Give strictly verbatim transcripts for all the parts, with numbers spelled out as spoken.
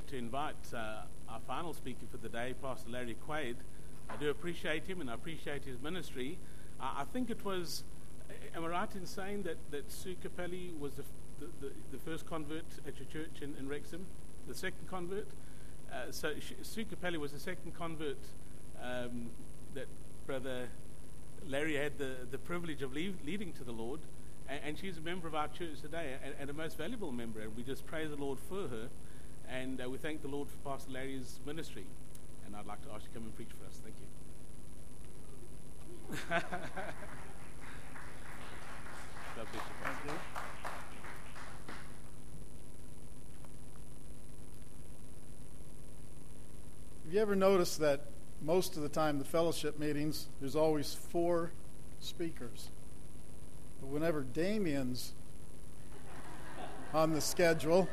to invite uh, our final speaker for the day, Pastor Larry Quaid. I do appreciate him and I appreciate his ministry. Uh, I think it was, am I right in saying that, that Sue Capelli was the, the, the, the first convert at your church in, in Wrexham? The second convert? Uh, so she, Sue Capelli was the second convert um, that Brother Larry had the, the privilege of leave, leading to the Lord. And, and she's a member of our church today and, and a most valuable member. And we just praise the Lord for her. And uh, we thank the Lord for Pastor Larry's ministry. And I'd like to ask you to come and preach for us. Thank you. God bless you, Pastor. Have you ever noticed that most of the time, the fellowship meetings, there's always four speakers? But whenever Damien's on the schedule,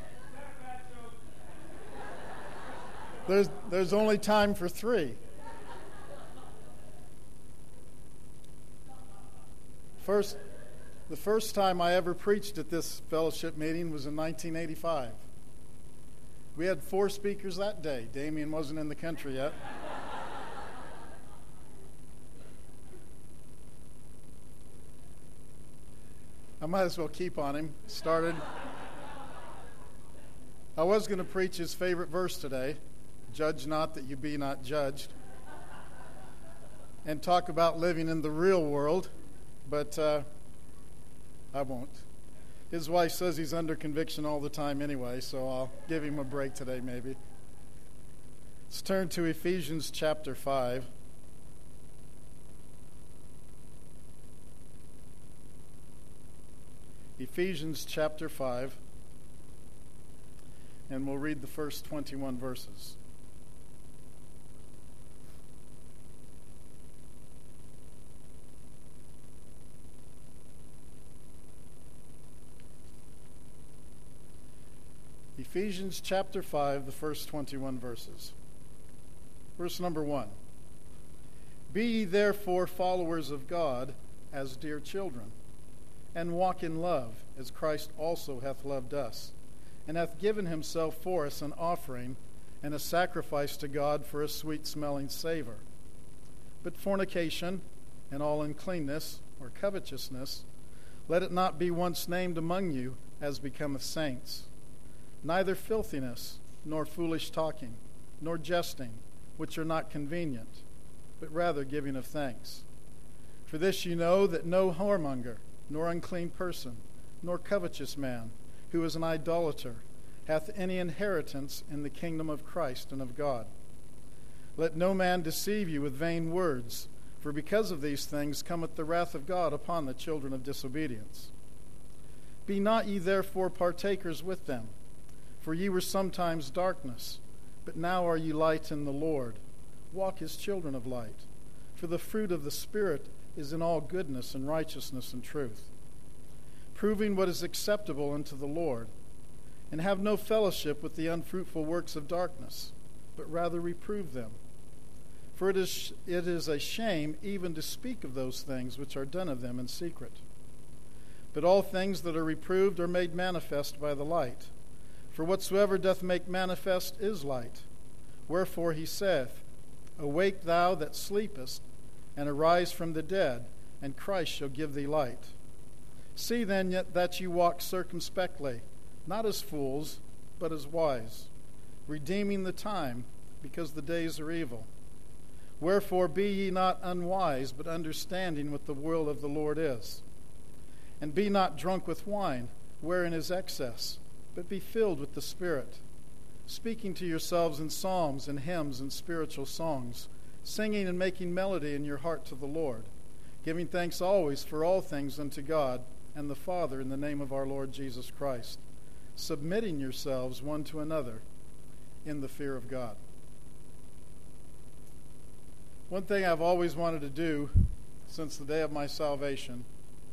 there's, there's only time for three. First, the first time I ever preached at this fellowship meeting was in nineteen eighty-five. We had four speakers that day. Damien wasn't in the country yet. I might as well keep on him. Started. I was going to preach his favorite verse today, "Judge not that you be not judged," and talk about living in the real world, but uh, I won't. His wife says he's under conviction all the time anyway, so I'll give him a break today maybe. Let's turn to Ephesians chapter five. Ephesians chapter five, and we'll read the first twenty-one verses. Ephesians chapter five, the first twenty-one verses. Verse number one. Be ye therefore followers of God as dear children, and walk in love, as Christ also hath loved us, and hath given himself for us an offering and a sacrifice to God for a sweet-smelling savor. But fornication and all uncleanness, or covetousness, let it not be once named among you as becometh saints. Neither filthiness, nor foolish talking, nor jesting, which are not convenient, but rather giving of thanks. For this you know that no whoremonger, nor unclean person, nor covetous man, who is an idolater, hath any inheritance in the kingdom of Christ and of God. Let no man deceive you with vain words, for because of these things cometh the wrath of God upon the children of disobedience. Be not ye therefore partakers with them, for ye were sometimes darkness, but now are ye light in the Lord. Walk as children of light. For the fruit of the Spirit is in all goodness and righteousness and truth, proving what is acceptable unto the Lord. And have no fellowship with the unfruitful works of darkness, but rather reprove them. For it is, it is a shame even to speak of those things which are done of them in secret. But all things that are reproved are made manifest by the light. For whatsoever doth make manifest is light. Wherefore he saith, Awake thou that sleepest, and arise from the dead, and Christ shall give thee light. See then yet that ye walk circumspectly, not as fools, but as wise, redeeming the time, because the days are evil. Wherefore be ye not unwise, but understanding what the will of the Lord is. And be not drunk with wine, wherein is excess, but be filled with the Spirit, speaking to yourselves in psalms and hymns and spiritual songs, singing and making melody in your heart to the Lord, giving thanks always for all things unto God and the Father in the name of our Lord Jesus Christ, submitting yourselves one to another in the fear of God. One thing I've always wanted to do since the day of my salvation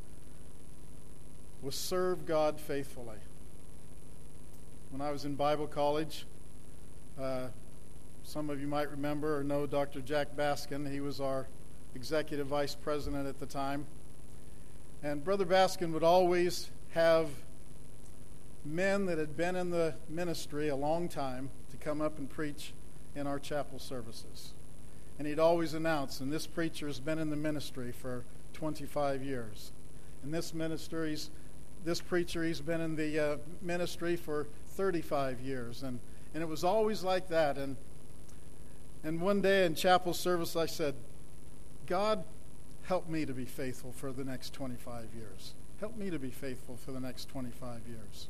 was serve God faithfully. When I was in Bible college, uh, some of you might remember or know Doctor Jack Baskin. He was our executive vice president at the time. And Brother Baskin would always have men that had been in the ministry a long time to come up and preach in our chapel services. And he'd always announce, and this preacher's been in the ministry for twenty-five years. And this ministry's, this preacher, he's been in the uh, ministry for thirty-five years. And, and it was always like that. And, and one day in chapel service, I said, God, help me to be faithful for the next twenty-five years. Help me to be faithful for the next twenty-five years.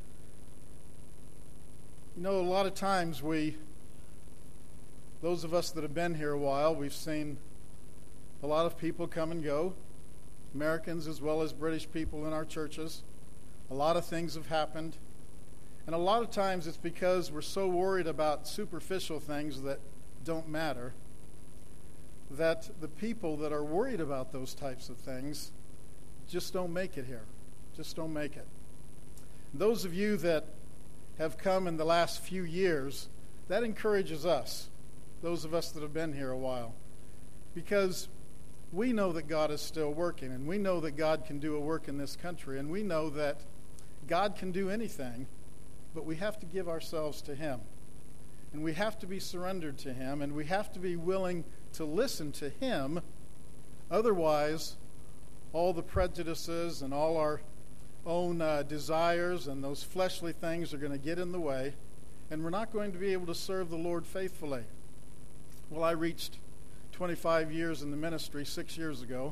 You know, a lot of times we, those of us that have been here a while, we've seen a lot of people come and go, Americans as well as British people in our churches. A lot of things have happened. And a lot of times it's because we're so worried about superficial things that don't matter, that the people that are worried about those types of things just don't make it here. Just don't make it. Those of you that have come in the last few years, that encourages us, those of us that have been here a while, because we know that God is still working, and we know that God can do a work in this country, and we know that God can do anything, but we have to give ourselves to Him. And we have to be surrendered to Him, and we have to be willing to listen to Him. Otherwise, all the prejudices and all our own uh, desires and those fleshly things are going to get in the way, and we're not going to be able to serve the Lord faithfully. Well, I reached twenty-five years in the ministry six years ago.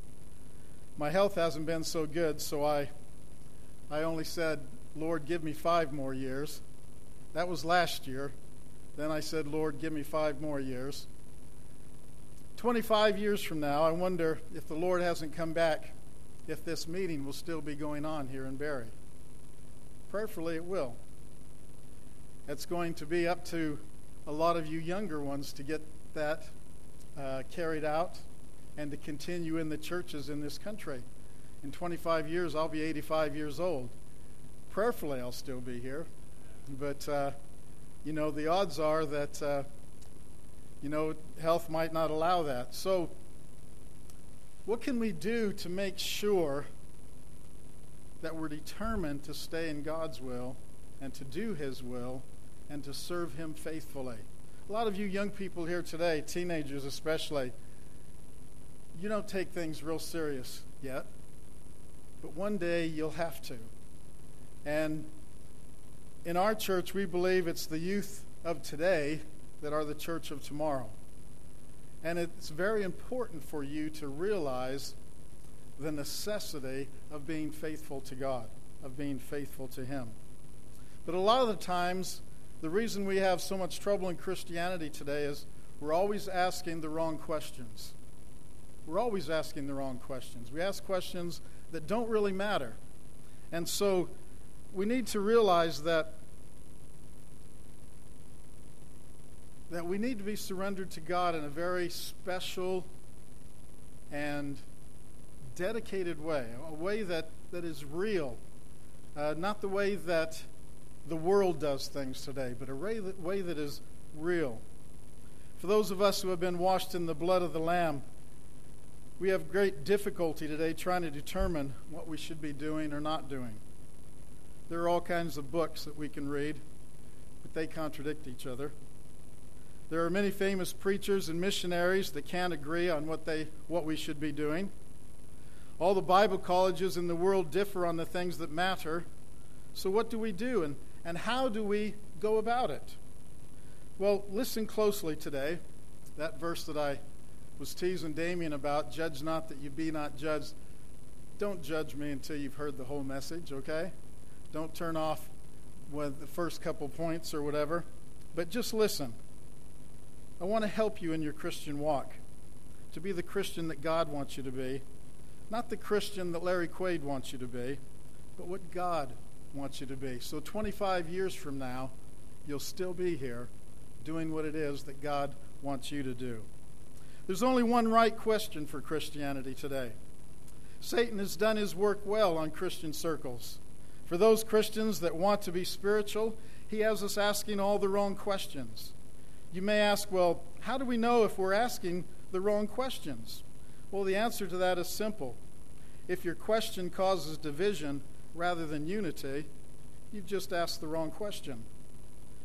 My health hasn't been so good, so I, I only said, Lord, give me five more years. That was last year. Then I said, Lord, give me five more years. twenty-five years from now, I wonder if the Lord hasn't come back, if this meeting will still be going on here in Barrie. Prayerfully, it will. It's going to be up to a lot of you younger ones to get that uh, carried out and to continue in the churches in this country. In twenty-five years, I'll be eighty-five years old. Prayerfully, I'll still be here. But, uh, you know, the odds are that, uh, you know, health might not allow that. So, what can we do to make sure that we're determined to stay in God's will and to do His will and to serve Him faithfully? A lot of you young people here today, teenagers especially, you don't take things real serious yet, but one day you'll have to. And in our church, we believe it's the youth of today that are the church of tomorrow. And it's very important for you to realize the necessity of being faithful to God, of being faithful to Him. But a lot of the times, the reason we have so much trouble in Christianity today is we're always asking the wrong questions. We're always asking the wrong questions. We ask questions that don't really matter. And so we need to realize that that we need to be surrendered to God in a very special and dedicated way, a way that, that is real, uh, not the way that the world does things today, but a way that, way that is real. For those of us who have been washed in the blood of the Lamb, we have great difficulty today trying to determine what we should be doing or not doing. There are all kinds of books that we can read, but they contradict each other. There are many famous preachers and missionaries that can't agree on what they what we should be doing. All the Bible colleges in the world differ on the things that matter. So what do we do, and, and how do we go about it? Well, listen closely today. That verse that I was teasing Damien about, judge not that you be not judged. Don't judge me until you've heard the whole message, okay? Don't turn off with the first couple points or whatever, but just listen. I want to help you in your Christian walk, to be the Christian that God wants you to be, not the Christian that Larry Quaid wants you to be, but what God wants you to be. So twenty-five years from now, you'll still be here doing what it is that God wants you to do. There's only one right question for Christianity today. Satan has done his work well on Christian circles. For those Christians that want to be spiritual, he has us asking all the wrong questions. You may ask, well, how do we know if we're asking the wrong questions? Well, the answer to that is simple. If your question causes division rather than unity, you've just asked the wrong question.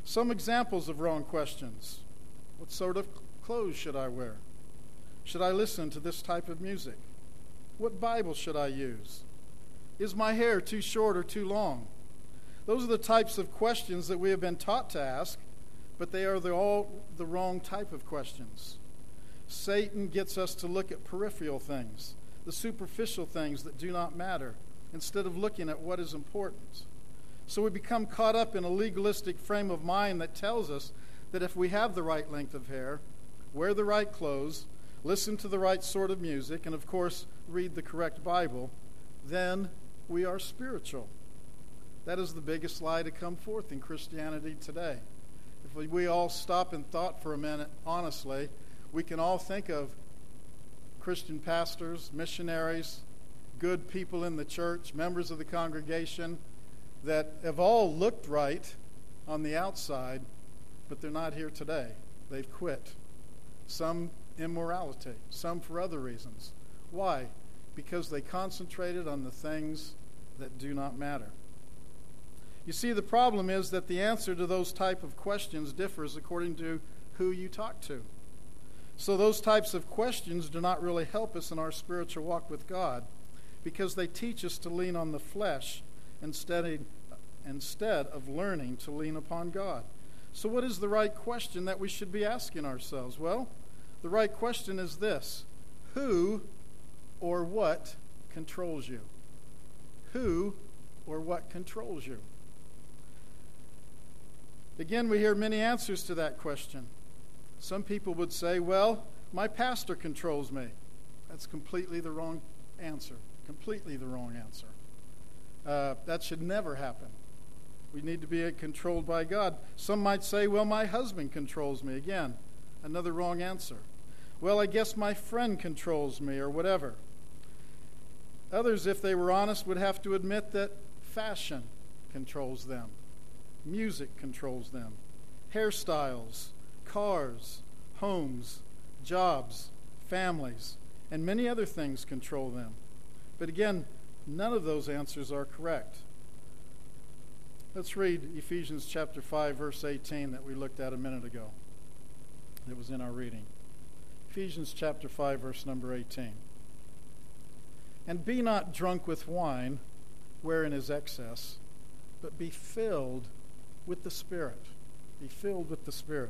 Some examples of wrong questions. What sort of clothes should I wear? Should I listen to this type of music? What Bible should I use? Is my hair too short or too long? Those are the types of questions that we have been taught to ask, but they are the, all the wrong type of questions. Satan gets us to look at peripheral things, the superficial things that do not matter, instead of looking at what is important. So we become caught up in a legalistic frame of mind that tells us that if we have the right length of hair, wear the right clothes, listen to the right sort of music, and of course, read the correct Bible, then we are spiritual. That is the biggest lie to come forth in Christianity today. If we, we all stop and thought for a minute, honestly, we can all think of Christian pastors, missionaries, good people in the church, members of the congregation that have all looked right on the outside, but they're not here today. They've quit. Some immorality, some for other reasons. Why? Because they concentrated on the things that do not matter. You see, the problem is that the answer to those type of questions differs according to who you talk to. So those types of questions do not really help us in our spiritual walk with God because they teach us to lean on the flesh instead, instead of learning to lean upon God. So what is the right question that we should be asking ourselves? Well, the right question is this: who or what controls you? Who or what controls you? Again, we hear many answers to that question. Some people would say, well, my pastor controls me. That's completely the wrong answer. Completely the wrong answer. Uh, that should never happen. We need to be controlled by God. Some might say, well, my husband controls me. Again, another wrong answer. Well, I guess my friend controls me, or whatever. Others, if they were honest, would have to admit that fashion controls them. Music controls them. Hairstyles, cars, homes, jobs, families, and many other things control them. But again, none of those answers are correct. Let's read Ephesians chapter five, verse eighteen that we looked at a minute ago. That was in our reading. Ephesians chapter five, verse number eighteen. And be not drunk with wine, wherein is excess, but be filled with the Spirit. Be filled with the Spirit.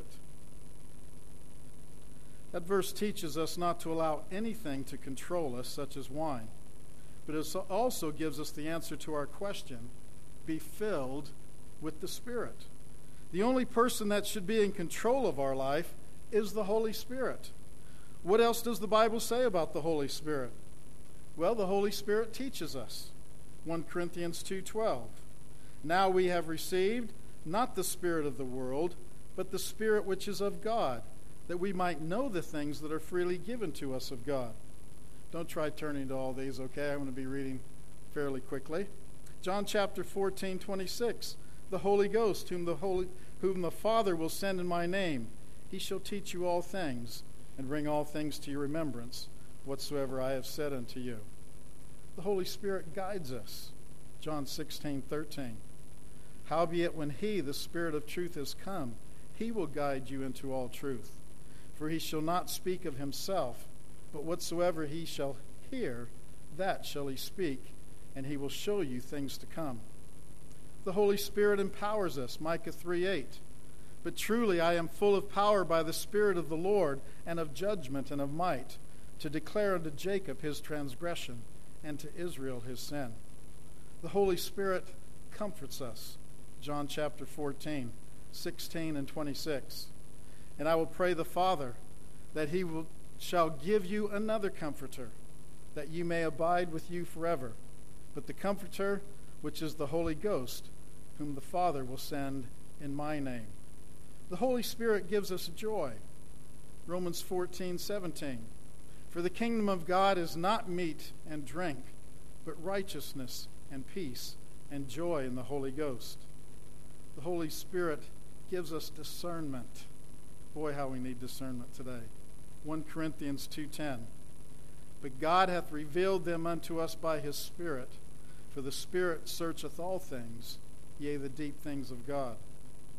That verse teaches us not to allow anything to control us, such as wine. But it also gives us the answer to our question: be filled with the Spirit. The only person that should be in control of our life is the Holy Spirit. What else does the Bible say about the Holy Spirit? Well, the Holy Spirit teaches us. First Corinthians two twelve. Now we have received not the spirit of the world, but the Spirit which is of God, that we might know the things that are freely given to us of God. Don't try turning to all these, okay? I'm going to be reading fairly quickly. John chapter fourteen, twenty-six. The Holy Ghost, whom the Holy, whom the Father will send in my name, he shall teach you all things, and bring all things to your remembrance, whatsoever I have said unto you. The Holy Spirit guides us. John sixteen, thirteen. Howbeit when he, the Spirit of truth, is come, he will guide you into all truth. For he shall not speak of himself, but whatsoever he shall hear, that shall he speak, and he will show you things to come. The Holy Spirit empowers us. Micah three eight. But truly I am full of power by the Spirit of the Lord, and of judgment and of might, to declare unto Jacob his transgression, and to Israel his sin. The Holy Spirit comforts us. John chapter fourteen, sixteen and twenty-six. And I will pray the Father that he will, shall give you another comforter, that you may abide with you forever. But the Comforter, which is the Holy Ghost, whom the Father will send in my name. The Holy Spirit gives us joy. Romans fourteen, seventeen. For the kingdom of God is not meat and drink, but righteousness and peace and joy in the Holy Ghost. The Holy Spirit gives us discernment. Boy, how we need discernment today. First Corinthians two ten. But God hath revealed them unto us by his Spirit, for the Spirit searcheth all things, yea, the deep things of God.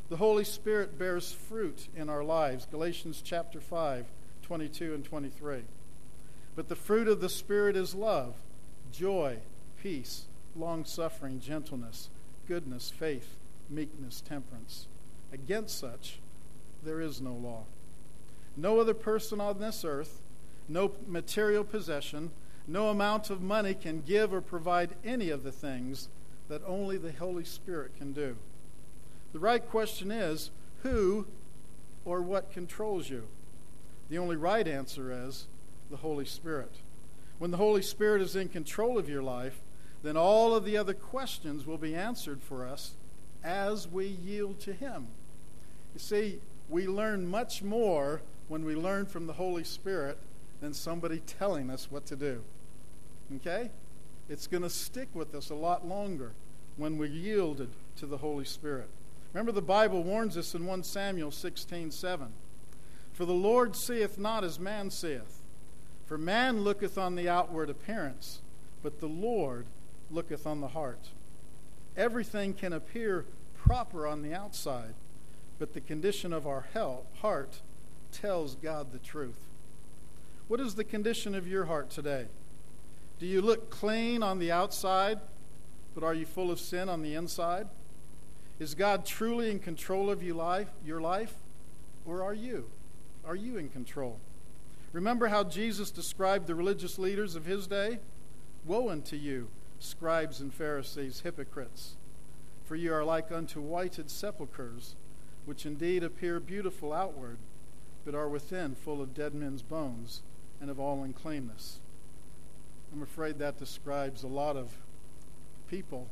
The Holy Spirit bears fruit in our lives. Galatians chapter five, twenty-two and twenty-three. But the fruit of the Spirit is love, joy, peace, long-suffering, gentleness, goodness, faith, meekness, temperance. Against such there is no law. No other person on this earth, no material possession, no amount of money can give or provide any of the things that only the Holy Spirit can do. The right question is, who or what controls you? The only right answer is the Holy Spirit. When the Holy Spirit is in control of your life, then all of the other questions will be answered for us as we yield to Him. You see, we learn much more when we learn from the Holy Spirit than somebody telling us what to do. Okay? It's going to stick with us a lot longer when we're yielded to the Holy Spirit. Remember, the Bible warns us in First Samuel sixteen seven. For the Lord seeth not as man seeth. For man looketh on the outward appearance, but the Lord looketh on the heart. Everything can appear proper on the outside, but the condition of our heart tells God the truth. What is the condition of your heart today? Do you look clean on the outside, but are you full of sin on the inside? Is God truly in control of your life, your life, or are you? Are you in control? Remember how Jesus described the religious leaders of his day? Woe unto you, scribes and Pharisees, hypocrites! For you are like unto whited sepulchres, which indeed appear beautiful outward, but are within full of dead men's bones and of all uncleanness. I'm afraid that describes a lot of people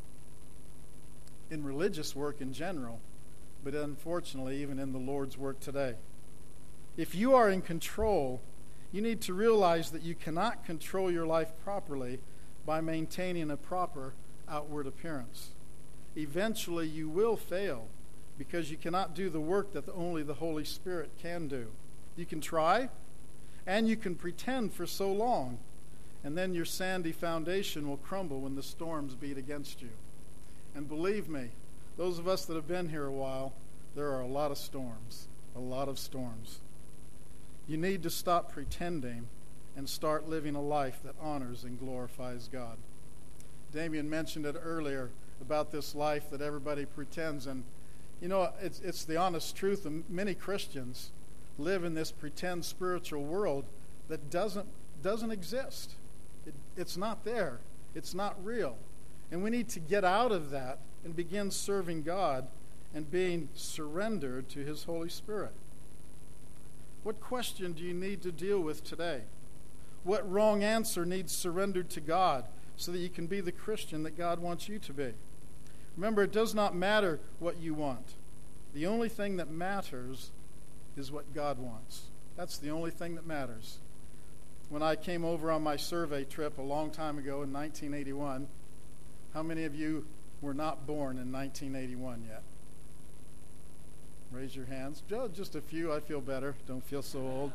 in religious work in general, but unfortunately even in the Lord's work today. If you are in control, you need to realize that you cannot control your life properly by maintaining a proper outward appearance. Eventually you will fail because you cannot do the work that only the Holy Spirit can do. You can try, and you can pretend for so long, and then your sandy foundation will crumble when the storms beat against you. And believe me, those of us that have been here a while, there are a lot of storms, a lot of storms. You need to stop pretending and start living a life that honors and glorifies God. Damien mentioned it earlier about this life that everybody pretends. And, you know, it's, it's the honest truth. And many Christians live in this pretend spiritual world that doesn't, doesn't exist. It, it's not there. It's not real. And we need to get out of that and begin serving God and being surrendered to His Holy Spirit. What question do you need to deal with today? What wrong answer needs surrendered to God so that you can be the Christian that God wants you to be? Remember, it does not matter what you want. The only thing that matters is what God wants. That's the only thing that matters. When I came over on my survey trip a long time ago in nineteen eighty-one, how many of you were not born in nineteen eighty-one yet? Raise your hands. Just a few. I feel better. Don't feel so old.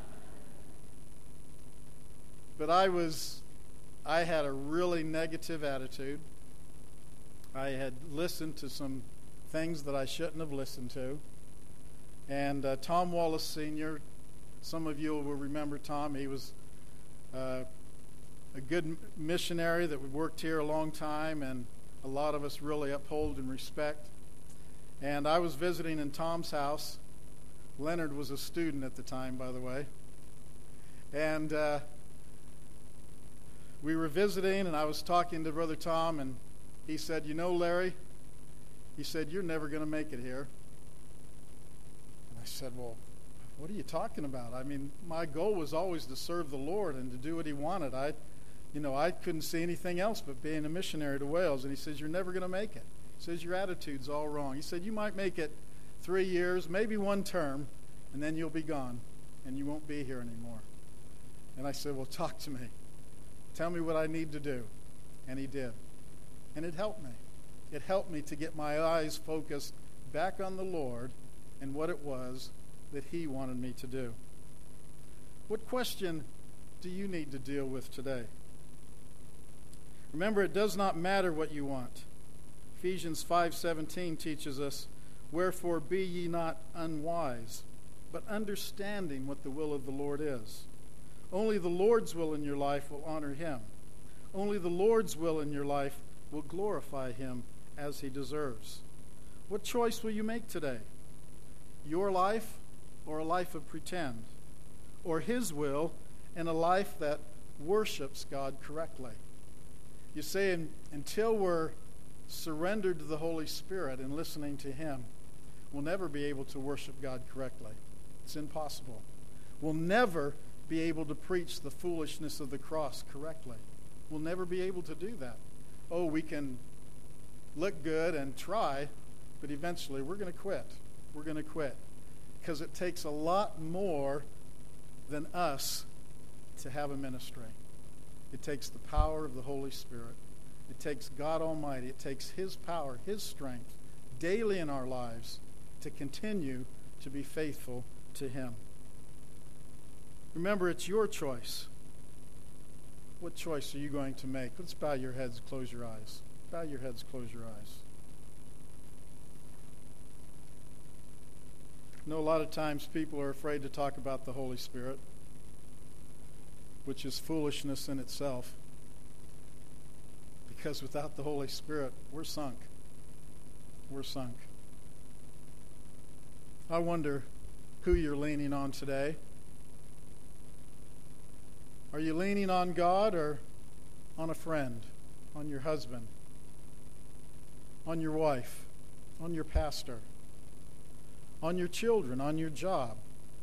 But I was, I had a really negative attitude. I had listened to some things that I shouldn't have listened to. And uh, Tom Wallace Senior, some of you will remember Tom. He was uh, a good missionary that worked here a long time, and a lot of us really uphold and respect. And I was visiting in Tom's house. Leonard was a student at the time, by the way. And uh, we were visiting, and I was talking to Brother Tom, and he said, "You know, Larry," he said, "you're never going to make it here." And I said, "Well, what are you talking about? I mean, my goal was always to serve the Lord and to do what He wanted. I, you know, I couldn't see anything else but being a missionary to Wales." And he says, "You're never going to make it." He says, "Your attitude's all wrong." He said, "You might make it three years, maybe one term, and then you'll be gone, and you won't be here anymore." And I said, "Well, talk to me. Tell me what I need to do." And he did. And it helped me. It helped me to get my eyes focused back on the Lord and what it was that He wanted me to do. What question do you need to deal with today? Remember, it does not matter what you want. Ephesians five seventeen teaches us, Wherefore be ye not unwise, but understanding what the will of the Lord is. Only the Lord's will in your life will honor him. Only the Lord's will in your life will glorify him as he deserves. What choice will you make today? Your life or a life of pretend? Or his will and a life that worships God correctly? You say, until we're surrendered to the Holy Spirit and listening to him, we'll never be able to worship God correctly. It's impossible. We'll never be able to preach the foolishness of the cross correctly. We'll never be able to do that. Oh, we can look good and try, but eventually we're going to quit. We're going to quit. Because it takes a lot more than us to have a ministry. It takes the power of the Holy Spirit. It takes God Almighty. It takes his power, his strength, daily in our lives to continue to be faithful to him. Remember, it's your choice. What choice are you going to make? Let's bow your heads, close your eyes. Bow your heads, close your eyes. I know a lot of times people are afraid to talk about the Holy Spirit, which is foolishness in itself. Because without the Holy Spirit, we're sunk. We're sunk. I wonder who you're leaning on today. Are you leaning on God or on a friend, on your husband, on your wife, on your pastor, on your children, on your job?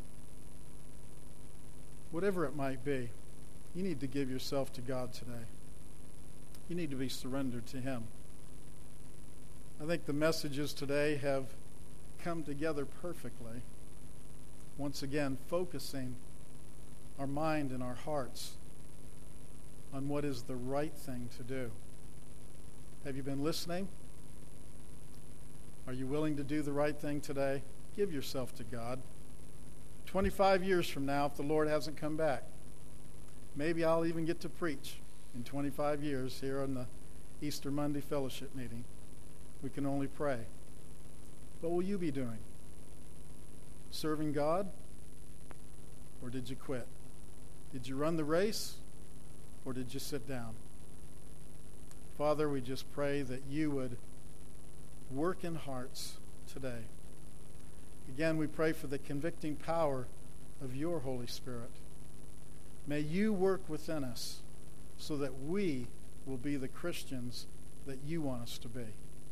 Whatever it might be, you need to give yourself to God today. You need to be surrendered to him. I think the messages today have come together perfectly. Once again, focusing our mind and our hearts on what is the right thing to do. Have you been listening? Are you willing to do the right thing today? Give yourself to God. twenty-five years from now, if the Lord hasn't come back, maybe I'll even get to preach in twenty-five years here on the Easter Monday fellowship meeting. We can only pray. What will you be doing? Serving God? Or did you quit? Did you run the race? Or did you sit down? Father, we just pray that you would work in hearts today. Again, we pray for the convicting power of your Holy Spirit. May you work within us so that we will be the Christians that you want us to be.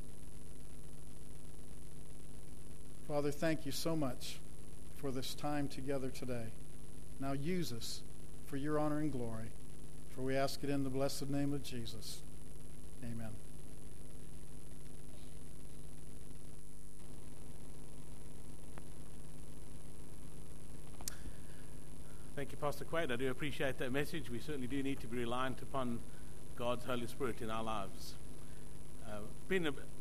Father, thank you so much for this time together today. Now use us for your honor and glory. For we ask it in the blessed name of Jesus. Amen. Thank you, Pastor Quaid. I do appreciate that message. We certainly do need to be reliant upon God's Holy Spirit in our lives. Uh, been a